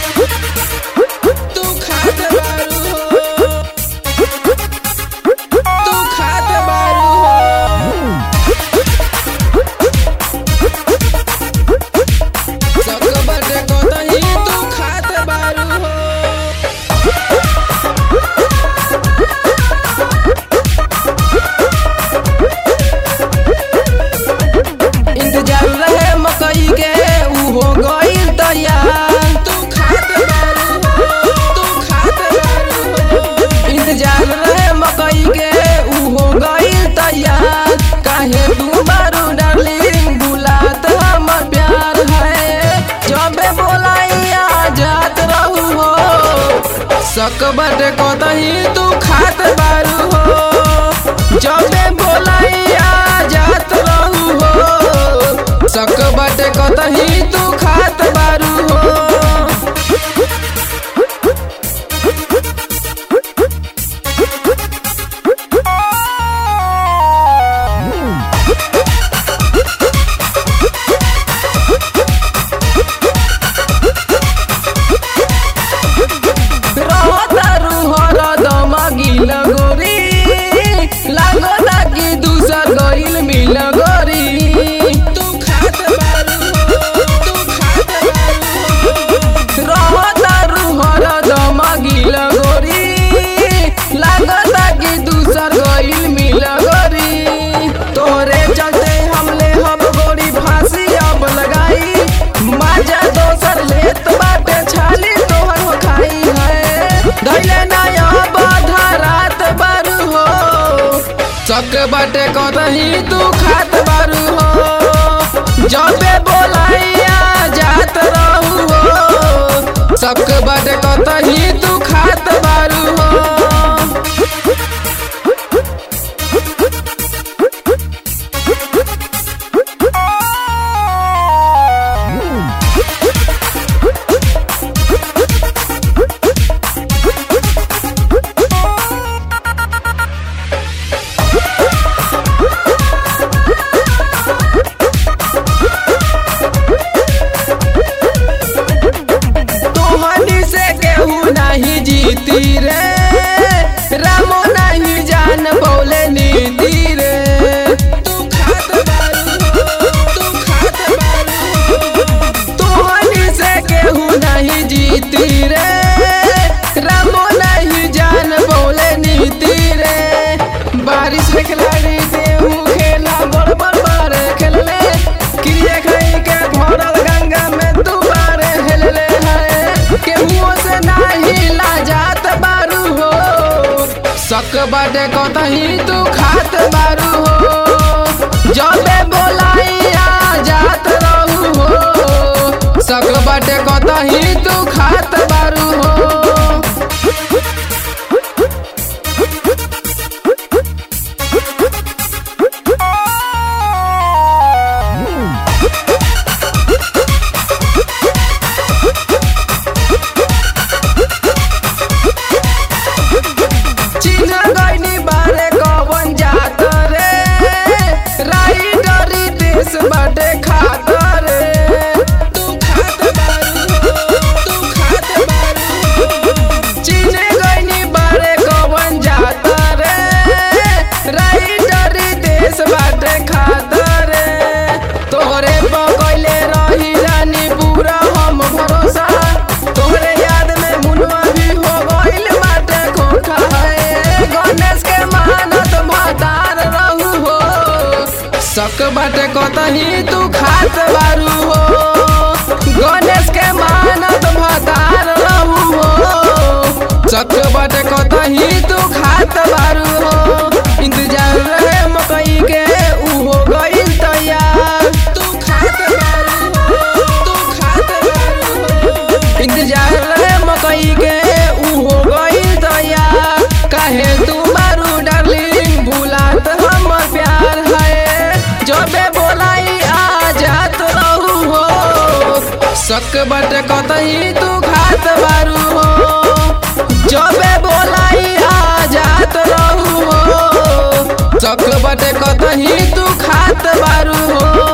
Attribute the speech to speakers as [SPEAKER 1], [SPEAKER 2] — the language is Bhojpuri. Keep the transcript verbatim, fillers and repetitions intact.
[SPEAKER 1] तू खात बारू हो, तू खात बारू हो। सक बाटे कतही तू खात बारू हो। इंतजार रहे मकई के ऊ हो गइल तैयार। तू खात बारू हो, तू खात बारू हो। इंतजार रहे मकई के ऊ हो गइल तैयार। काहे तू बारू डार्लिंग भुलात हमर प्यार है। जबे बोलाई आ जात रहू हो। सक बाटे कतही तू खात बारू हो। जबे बोलाई आ जात रहू हो। सक बाटे कतही तू खात बारू हो। रहतारू हरदम गिल गोरी। लागता कि दूसर गइल मिल गोरी। तू खात बारू हो, तू खात बारू हो। रहतारू हरदम गिल गोरी। लागता कि दूसर गइल मिल गोरी। तोहरे चलते हमले हम गोरी फांसी अब लगाई। मजा दोसर लेत बाटे छाली तोहर हो खाई है। धैले नया बाधा रात बारू हो। सक बाटे कतही तू खात बारू हो। जबे बोलाई आ जात रहू हो। सक बाटे कतही तू खात बारू हो। तोहनी से केहू नहीं जीती रे। रामो नहीं जान बोले नीति रे। तू खात बारू हो, तू खात बारू हो। तोहनी से केहू नहीं जीती रे। रामो नहीं जान बोले नीति रे। बारिश में खिलाड़ी देहू खेला बड़ बड़ बारे खेलले। क्रिया खाई के भरल गंगा में तू बारे हेलले है। केहू से नाही लाजात बारू हो। सक बाटे कतही तू खात बारू हो। जबे बोलाई आ जात रहू हो। सक बाटे कतही तू खात बारू हो। चिन्ह गइनी बारे कवन जात रे। राइडरी देश बाटे खात रे। तू खात बारू हो, तू खात बारू हो। चिन्ह गइनी बारे कवन जात रे। राइडरी देश बाटे खात रे। तोहरे पकइले रही रानी पूरा हम भरोसा। तोहरे याद में मुनवा भी हो गइल बाटे खोखा है। गणेश के मानत भतार रहू हो। सक बाटे कतही तू खात बारू हो। गणेश के मानत भतार रहू हो। सक बाटे कतही तू खात बारू हो। इंतजार रहे मकई के ऊ हो गइल तैयार। तू खात बारू हो, तू खात बारू हो। इंतजार रहे मकई के ऊ हो गइल तैयार। काहे तू बारू डार्लिंग भुलात हमर प्यार है। जबे बोलाई आ जात रहू हो। सक बाटे कतही तू खात बारू हो। जबे बोलाई आ जात रहू हो। सक बाटे कतही तू खात बारू हो।